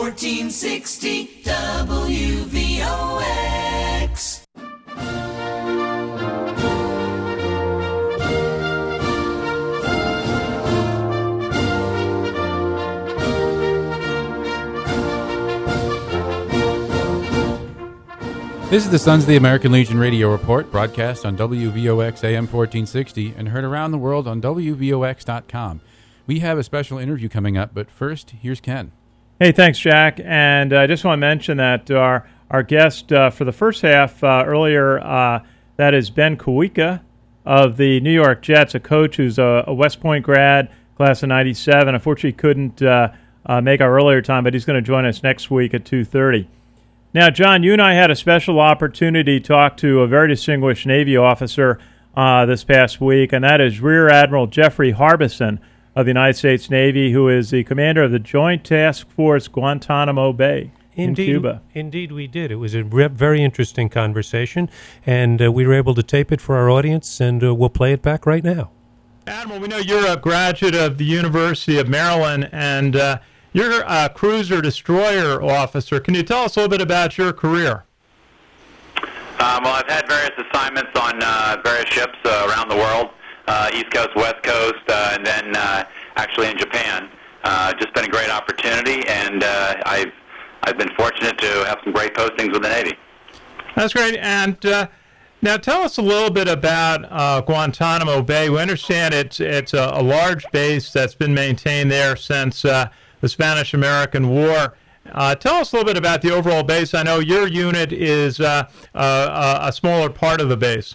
1460 WVOX. This is the Sons of the American Legion radio report, broadcast on WVOX AM 1460 and heard around the world on WVOX.com. We have a special interview coming up, but first, here's Ken. Hey, thanks, Jack. And I just want to mention that our guest for the first half earlier, that is Ben Kawika of the New York Jets, a coach who's a West Point grad, class of 97. Unfortunately, couldn't make our earlier time, but he's going to join us next week at 2:30. Now, John, you and I had a special opportunity to talk to a very distinguished Navy officer this past week, and that is Rear Admiral Jeffrey Harbison of the United States Navy, who is the commander of the Joint Task Force Guantanamo Bay in Cuba. Indeed, we did. It was a very interesting conversation, and we were able to tape it for our audience, and we'll play it back right now. Admiral, we know you're a graduate of the University of Maryland, and you're a cruiser-destroyer officer. Can you tell us a little bit about your career? Well, I've had various assignments on various ships around the world, East Coast, West Coast, and then actually in Japan. Just been a great opportunity, and I've been fortunate to have some great postings with the Navy. That's great. And now tell us a little bit about Guantanamo Bay. We understand it's a large base that's been maintained there since the Spanish-American War. Tell us a little bit about the overall base. I know your unit is a smaller part of the base.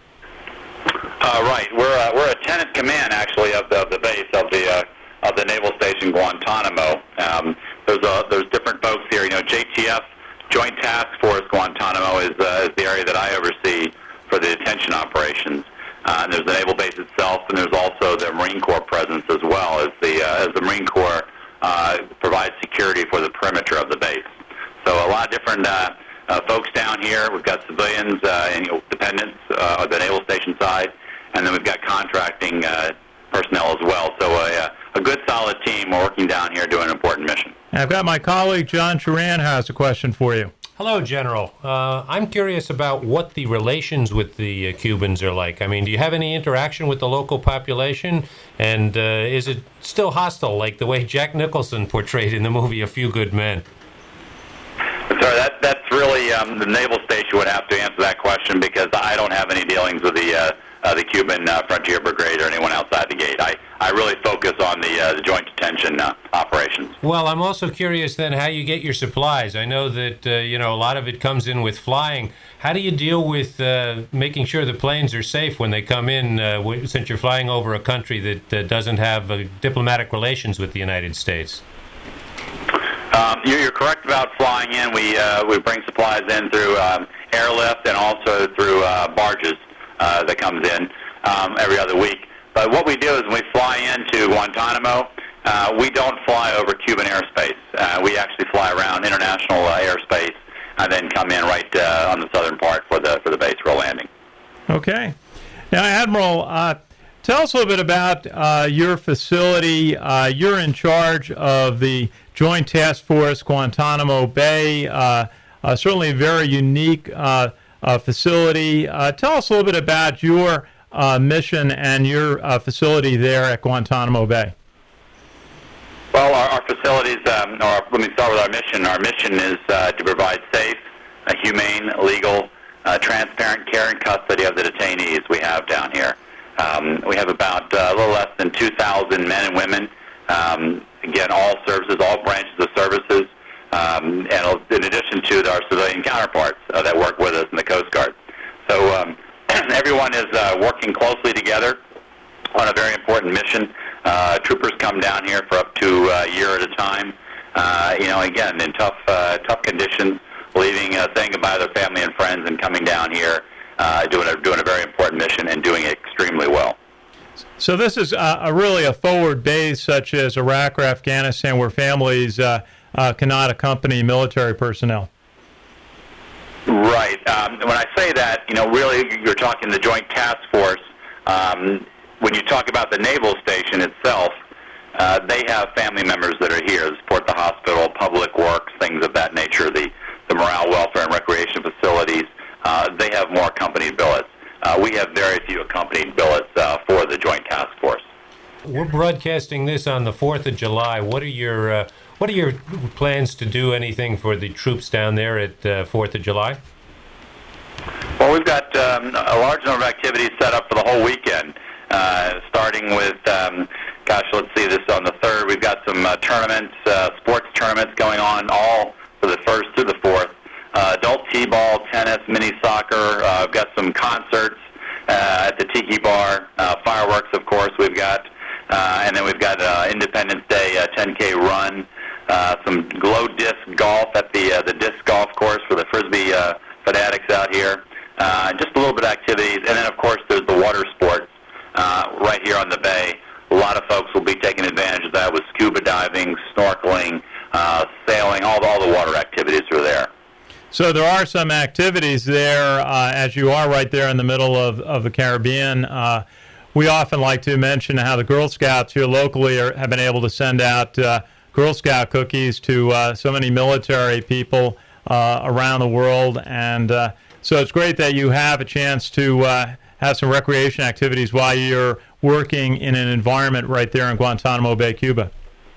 Right, we're a tenant command actually of the base of the Naval Station Guantanamo. There's different folks here. You know, JTF, Joint Task Force Guantanamo, is the area that I oversee for the detention operations. And there's the naval base itself, and there's also the Marine Corps presence as well as the Marine Corps provides security for the perimeter of the base. So a lot of different folks down here. We've got civilians and dependents on the naval station side, and then we've got contracting personnel as well. So a good solid team working down here doing an important mission. I've got my colleague John Turan has a question for you. Hello, General. I'm curious about what the relations with the Cubans are like. I mean, do you have any interaction with the local population? And is it still hostile, like the way Jack Nicholson portrayed in the movie A Few Good Men? Sorry, that's really the Naval Station would have to answer that question, because I don't have any dealings with the Cuban Frontier Brigade or anyone outside the gate. I really focus on the joint detention operations. Well, I'm also curious then how you get your supplies. I know that a lot of it comes in with flying. How do you deal with making sure the planes are safe when they come in, since you're flying over a country that doesn't have diplomatic relations with the United States? You're correct about flying in. We bring supplies in through airlift and also through barges that comes in every other week. But what we do is when we fly into Guantanamo, we don't fly over Cuban airspace. We actually fly around international airspace and then come in right on the southern part for the base for a landing. Okay. Now, Admiral, tell us a little bit about your facility. You're in charge of the Joint Task Force Guantanamo Bay, certainly a very unique facility. Tell us a little bit about your mission and your facility there at Guantanamo Bay. Well, our facilities, let me start with our mission. Our mission is to provide safe, humane, legal, transparent care and custody of the detainees we have down here. We have about a little less than 2,000 men and women, again, all services, all branches of services, and in addition to our civilian counterparts that work with us in the Coast Guard. So everyone is working closely together on a very important mission. Troopers come down here for up to a year at a time, again, in tough conditions, leaving, saying goodbye to their family and friends and coming down here, doing a very important mission and doing it extremely well. So this is really a forward base such as Iraq or Afghanistan where families cannot accompany military personnel. Right. When I say that, really you're talking the Joint Task Force. When you talk about the Naval Station itself, they have family members that are here to support the hospital, public works, things of that nature, the morale, welfare, and recreation facilities, they have more accompanied billets. We have very few accompanied billets for the Joint Task Force. We're broadcasting this on the 4th of July. What are your plans to do anything for the troops down there at 4th of July? Well, we've got a large number of activities set up for the whole weekend, starting with, let's see, this on the 3rd. We've got some tournaments, sports tournaments going on, all for the 1st through the 4th. Adult t-ball, tennis, mini soccer. We've got some concerts at the Tiki Bar, fireworks, of course, we've got. And then we've got Independence Day 10K run, some glow disc golf at the disc golf course for the Frisbee fanatics out here. Just a little bit of activities. And then, of course, there's the water sports right here on the bay. A lot of folks will be taking advantage of that with scuba diving, snorkeling, sailing, all the water activities are there. So there are some activities there, as you are right there in the middle of the Caribbean. We often like to mention how the Girl Scouts here locally have been able to send out Girl Scout cookies to so many military people around the world. And so it's great that you have a chance to have some recreation activities while you're working in an environment right there in Guantanamo Bay, Cuba.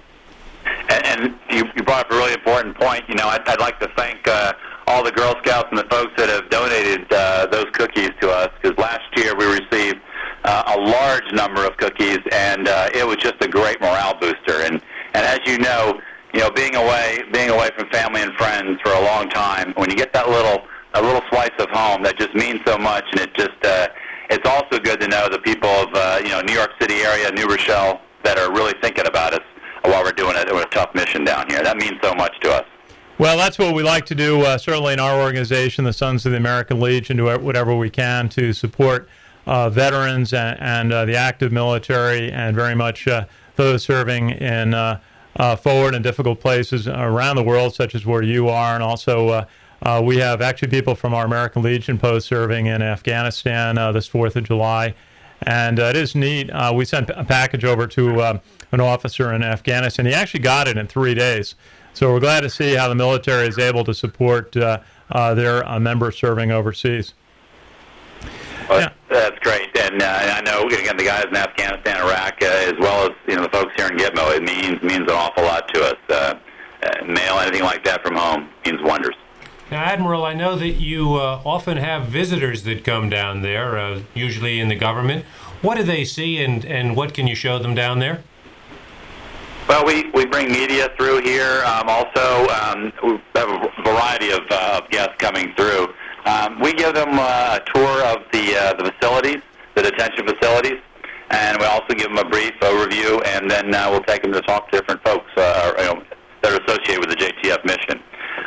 And you brought up a really important point. I'd like to thank all the Girl Scouts and the folks that have donated those cookies to us, because last year we received a large number of cookies, and it was just a great morale booster. And as you know, being away from family and friends for a long time, when you get a little slice of home, that just means so much. And it's also good to know the people of New York City area, New Rochelle, that are really thinking about us while we're doing a tough mission down here. That means so much to us. Well, that's what we like to do, certainly in our organization, the Sons of the American Legion, do whatever we can to support veterans and the active military, and very much those serving in forward and difficult places around the world, such as where you are. And also we have actually people from our American Legion post serving in Afghanistan this 4th of July. And it is neat. We sent a package over to an officer in Afghanistan. He actually got it in 3 days. So we're glad to see how the military is able to support their members serving overseas. Well, yeah. That's great. And I know, again, the guys in Afghanistan, Iraq, as well as the folks here in Gitmo, it means an awful lot to us. Mail, anything like that from home means wonders. Now, Admiral, I know that you often have visitors that come down there, usually in the government. What do they see, and what can you show them down there? Well, we bring media through here. Also, we have a variety of guests coming through. We give them a tour of the facilities, the detention facilities, and we also give them a brief overview, and then we'll take them to talk to different folks that are associated with the JTF mission.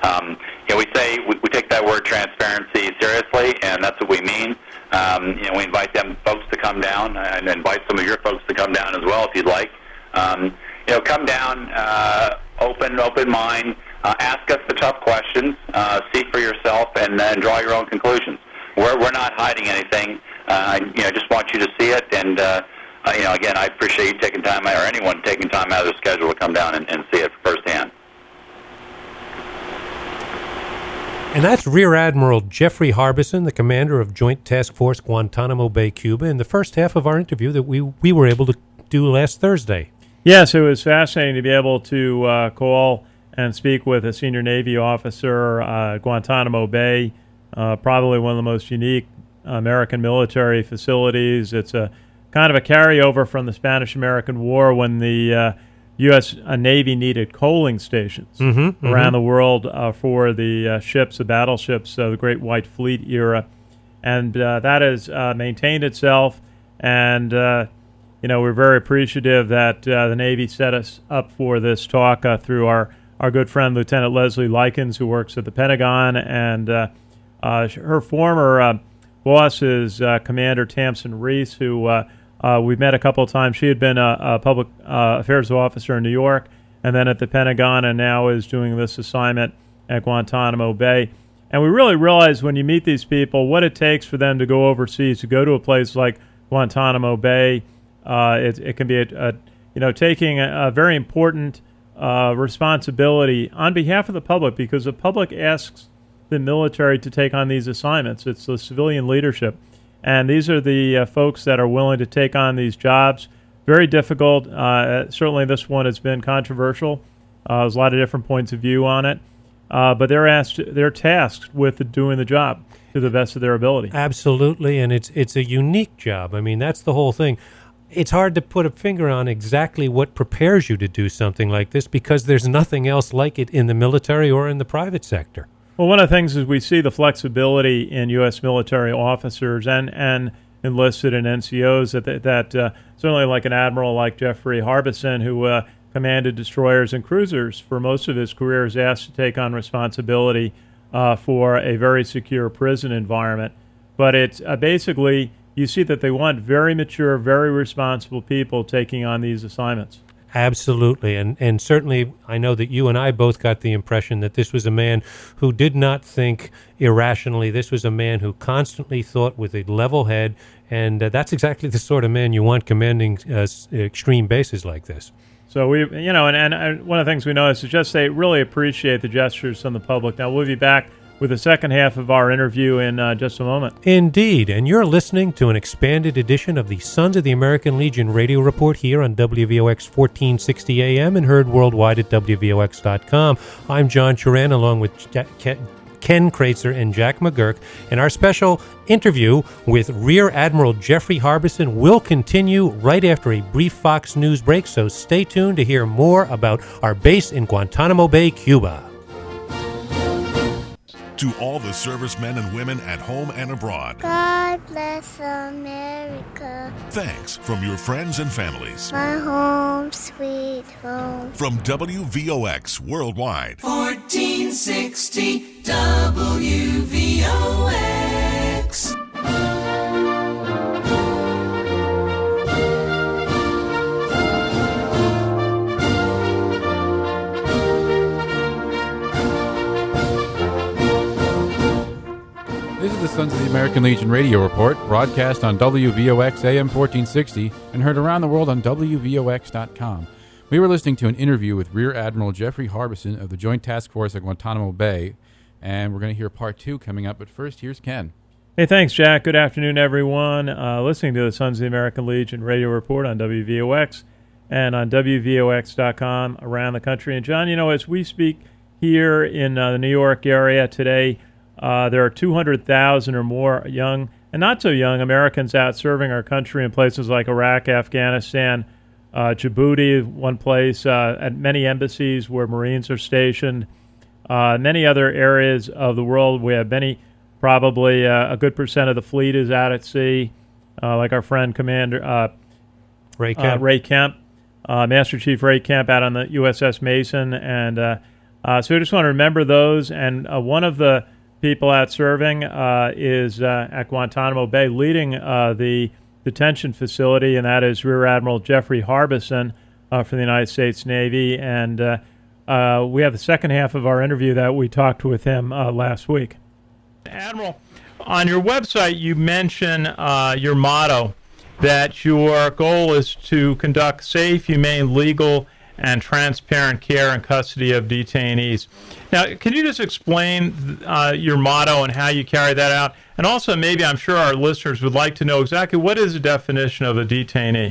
We take that word transparency seriously, and that's what we mean. We invite them folks to come down, and invite some of your folks to come down as well if you'd like. Come down, open mind, ask us the tough questions, see for yourself, and draw your own conclusions. We're not hiding anything. Just want you to see it, and again, I appreciate you taking time, or anyone taking time out of their schedule to come down and see it firsthand. And that's Rear Admiral Jeffrey Harbison, the commander of Joint Task Force Guantanamo Bay, Cuba, in the first half of our interview that we were able to do last Thursday. Yes, it was fascinating to be able to call and speak with a senior Navy officer at Guantanamo Bay, probably one of the most unique American military facilities. It's a kind of a carryover from the Spanish-American War when the U.S. Navy needed coaling stations around the world for the ships, the battleships, the Great White Fleet era. And that has maintained itself, and we're very appreciative that the Navy set us up for this talk through our good friend Lieutenant Leslie Likens, who works at the Pentagon, and her former boss is Commander Tamsin Reese, who we've met a couple of times. She had been a public affairs officer in New York and then at the Pentagon, and now is doing this assignment at Guantanamo Bay. And we really realize when you meet these people what it takes for them to go overseas, to go to a place like Guantanamo Bay. It can be taking a very important responsibility on behalf of the public, because the public asks the military to take on these assignments. It's the civilian leadership. And these are the folks that are willing to take on these jobs. Very difficult. Certainly this one has been controversial. There's a lot of different points of view on it. But they're tasked with doing the job to the best of their ability. Absolutely, and it's a unique job. I mean, that's the whole thing. It's hard to put a finger on exactly what prepares you to do something like this, because there's nothing else like it in the military or in the private sector. Well, one of the things is we see the flexibility in U.S. military officers and enlisted and NCOs that certainly like an admiral like Jeffrey Harbison, who commanded destroyers and cruisers for most of his career, is asked to take on responsibility for a very secure prison environment. But it's basically, you see that they want very mature, very responsible people taking on these assignments. Absolutely, and certainly I know that you and I both got the impression that this was a man who did not think irrationally. This was a man who constantly thought with a level head, and that's exactly the sort of man you want commanding extreme bases like this. So we, and one of the things we notice is just they really appreciate the gestures from the public. Now we'll be back with the second half of our interview in just a moment. Indeed, and you're listening to an expanded edition of the Sons of the American Legion radio report here on WVOX 1460 AM and heard worldwide at WVOX.com. I'm John Churan, along with Ken Kreitzer and Jack McGurk, and our special interview with Rear Admiral Jeffrey Harbison will continue right after a brief Fox News break, so stay tuned to hear more about our base in Guantanamo Bay, Cuba. To all the servicemen and women at home and abroad, God bless America. Thanks from your friends and families. My home, sweet home. From WVOX Worldwide. 1460 WVOX. This is the Sons of the American Legion radio report, broadcast on WVOX AM 1460 and heard around the world on WVOX.com. We were listening to an interview with Rear Admiral Jeffrey Harbison of the Joint Task Force at Guantanamo Bay, and we're going to hear part 2 coming up, but first, here's Ken. Hey, thanks, Jack. Good afternoon, everyone. Listening to the Sons of the American Legion radio report on WVOX and on WVOX.com around the country. And, John, as we speak here in the New York area today, there are 200,000 or more young and not so young Americans out serving our country in places like Iraq, Afghanistan, Djibouti, one place, at many embassies where Marines are stationed, many other areas of the world. We have probably a good percent of the fleet is out at sea, like our friend Commander Ray Kemp, Master Chief Ray Kemp out on the USS Mason. And so we just want to remember those. And one of the people out serving is at Guantanamo Bay leading the detention facility, and that is Rear Admiral Jeffrey Harbison from the United States Navy. And we have the second half of our interview that we talked with him last week. Admiral, on your website you mention your motto that your goal is to conduct safe, humane, legal, and transparent care and custody of detainees. Now, can you just explain your motto and how you carry that out? And also, maybe I'm sure our listeners would like to know exactly what is the definition of a detainee?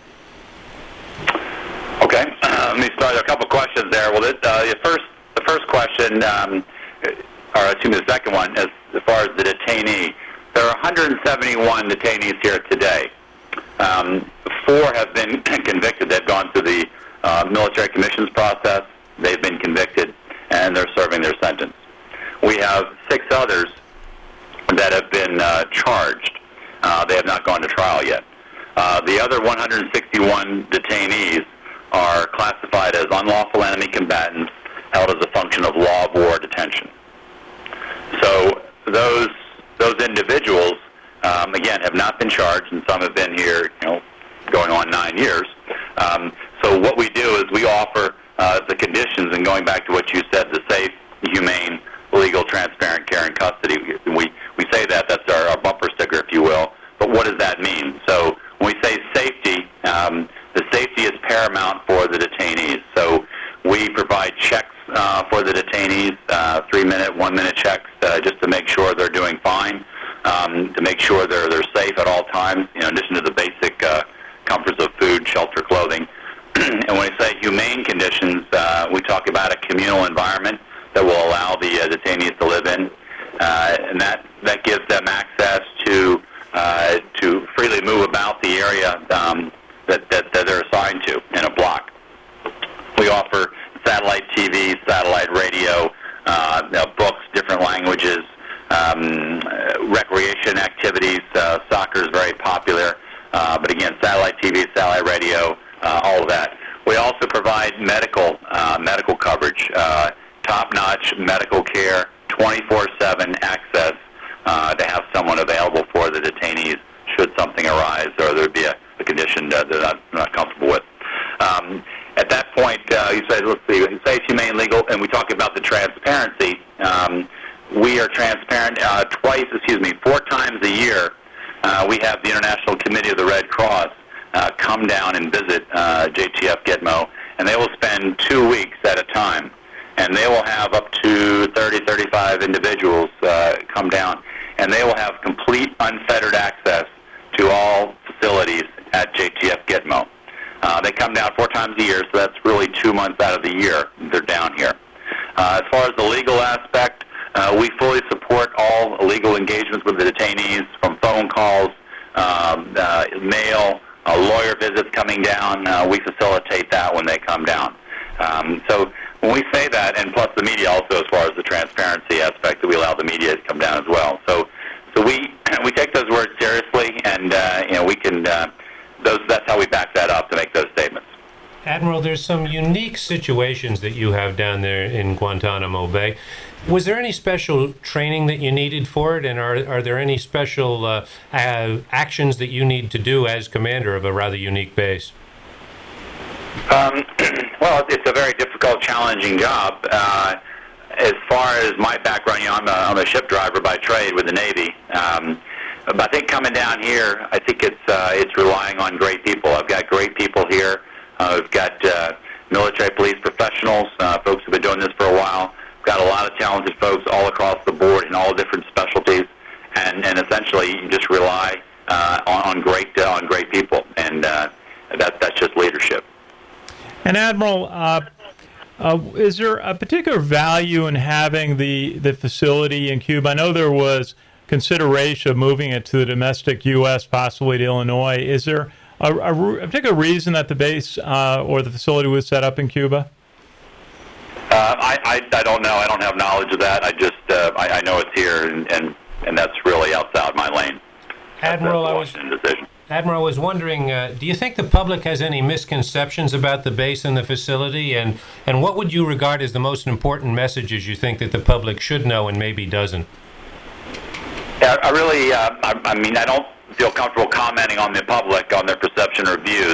Okay, let me start. A couple questions there. Well, the first question, or the second one, as far as the detainee, there are 171 detainees here today. 4 have been convicted. They've gone through the military commissions process. They've been convicted, and they're serving their sentence. We have 6 others that have been charged. They have not gone to trial yet. The other 161 detainees are classified as unlawful enemy combatants held as a function of law of war detention. So those individuals, again, have not been charged, and some have been here, going on 9 years. So what we do is we offer the conditions, and going back to what you said, the safe, humane, legal, transparent care and custody. We say that's our bumper sticker, if you will. But what does that mean? So when we say safety, the safety is paramount for the detainees. So we detainees, 3-minute, 1-minute checks, just to make sure they're doing fine, to make sure they're safe at all times, in addition to the basic comforts of food, shelter, clothing. And when we say humane conditions, we talk about a communal environment that will allow the detainees to live in, and that gives them access to freely move about the area that they're assigned to in a block. We offer satellite TV, satellite radio, books, different languages, recreation activities. Soccer is very popular, but again, satellite TV, satellite radio, all of that. We also provide medical coverage, top-notch medical care, 24/7 access to have someone available for the detainees should something arise or there be a condition that they're not comfortable with. At that point, you say, let's see, safe, humane, legal, and we talk about the transparency. We are transparent 4 times a year. We have the International Committee of the Red Cross come down and visit JTF Gitmo, and they will spend 2 weeks at a time. And they will have up to 30, 35 individuals come down, and they will have complete unfettered access to all facilities at JTF Gitmo. They come down 4 times a year, so that's really 2 months out of the year they're down here. As far as the legal aspect, we fully support all legal engagements with the detainees, from phone calls, mail, lawyer visits coming down. We facilitate that when they come down. So when we say that, and plus the media also, as far as the transparency aspect, that we allow the media to come down as well. So we take those words seriously, and we can. That's how we back that up to make those statements. Admiral, there's some unique situations that you have down there in Guantanamo Bay. Was there any special training that you needed for it, and are there any special actions that you need to do as commander of a rather unique base? Well, it's a very difficult, challenging job. As far as my background, I'm a ship driver by trade with the Navy. But I think coming down here, I think it's relying on great people. I've got great people here. We've got military police professionals, folks who've been doing this for a while. We've got a lot of talented folks all across the board in all different specialties, and essentially you just rely on great people, and that's just leadership. And Admiral, is there a particular value in having the facility in Cuba? I know there was consideration of moving it to the domestic U.S., possibly to Illinois. Is there a particular reason that the base or the facility was set up in Cuba? I don't know. I don't have knowledge of that. I just I know it's here, and that's really outside my lane. Admiral, I was wondering, do you think the public has any misconceptions about the base and the facility, and what would you regard as the most important messages you think that the public should know and maybe doesn't? I really, I don't feel comfortable commenting on the public, on their perception or views.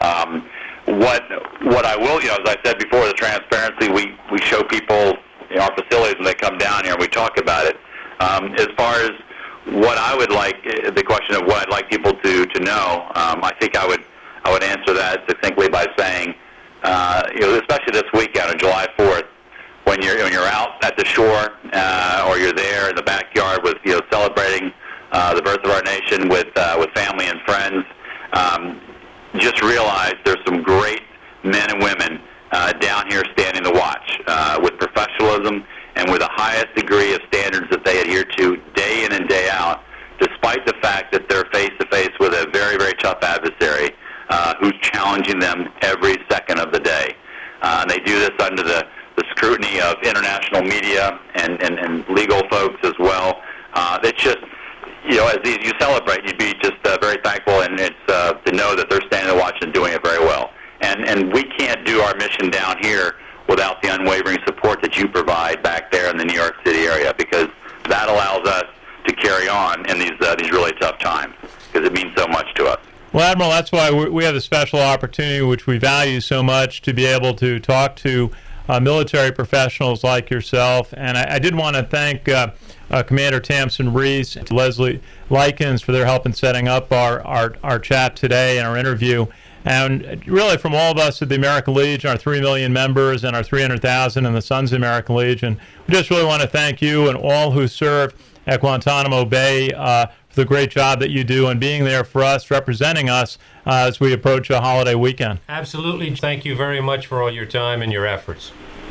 What I will, as I said before, the transparency, we show people our facilities when they come down here, and we talk about it. As far as what I would like, the question of what I'd like people to know, I think I would answer that succinctly by saying, especially this weekend on July 4th, when you're out at the shore or you're there in the backyard with celebrating the birth of our nation with family and friends, just realize there's some great men and women down here standing the watch with professionalism and with the highest degree of standards that they adhere to day in and day out, despite the fact that they're face-to-face with a very, very tough adversary who's challenging them every second of the day. And they do this under the scrutiny of international media and legal folks as well. It's just, as you celebrate, you'd be just very thankful, and it's to know that they're standing the watch and doing it very well. And we can't do our mission down here without the unwavering support that you provide back there in the New York City area, because that allows us to carry on in these really tough times, because it means so much to us. Well, Admiral, that's why we have a special opportunity, which we value so much, to be able to talk to military professionals like yourself. And I did want to thank Commander Tamsen Reese and Leslie Likens for their help in setting up our chat today and our interview. And really from all of us at the American Legion, our 3 million members and our 300,000 in the Sons of the American Legion, we just really want to thank you and all who served at Guantanamo Bay for the great job that you do and being there for us, representing us as we approach a holiday weekend. Absolutely. Thank you very much for all your time and your efforts.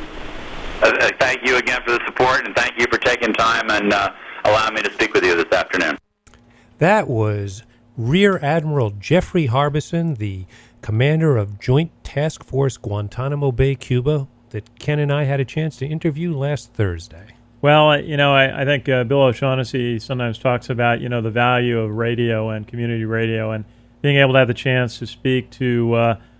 Thank you again for the support, and thank you for taking time and allowing me to speak with you this afternoon. That was Rear Admiral Jeffrey Harbison, the commander of Joint Task Force Guantanamo Bay, Cuba, that Ken and I had a chance to interview last Thursday. Well, I think Bill O'Shaughnessy sometimes talks about, the value of radio and community radio, and being able to have the chance to speak to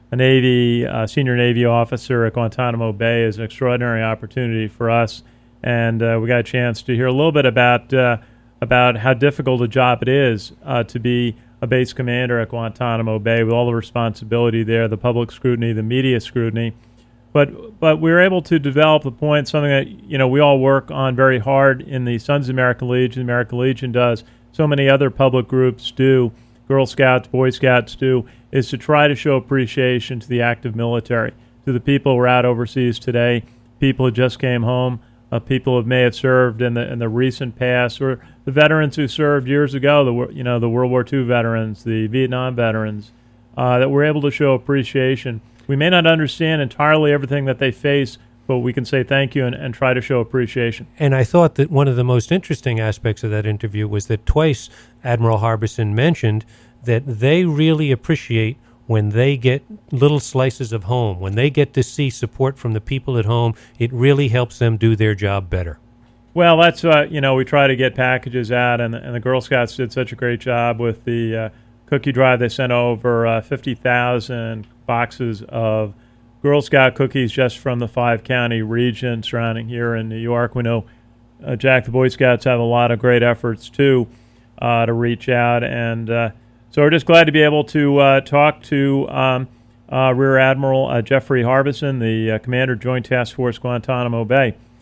a senior Navy officer at Guantanamo Bay is an extraordinary opportunity for us. And we got a chance to hear a little bit about how difficult a job it is to be a base commander at Guantanamo Bay with all the responsibility there, the public scrutiny, the media scrutiny. But we were able to develop the point, something that we all work on very hard in the Sons of the American Legion. The American Legion does. So many other public groups do. Girl Scouts, Boy Scouts do. Is to try to show appreciation to the active military, to the people who are out overseas today, people who just came home, people who may have served in the recent past, or the veterans who served years ago. The World War II veterans, the Vietnam veterans, that we're able to show appreciation. We may not understand entirely everything that they face, but we can say thank you and try to show appreciation. And I thought that one of the most interesting aspects of that interview was that twice Admiral Harbison mentioned that they really appreciate when they get little slices of home, when they get to see support from the people at home. It really helps them do their job better. Well, that's we try to get packages out, and the Girl Scouts did such a great job with the cookie drive. They sent over 50,000 boxes of Girl Scout cookies just from the 5-county region surrounding here in New York. We know, Jack, the Boy Scouts have a lot of great efforts, too, to reach out. And so we're just glad to be able to talk to Rear Admiral Jeffrey Harbison, the Commander, Joint Task Force, Guantanamo Bay.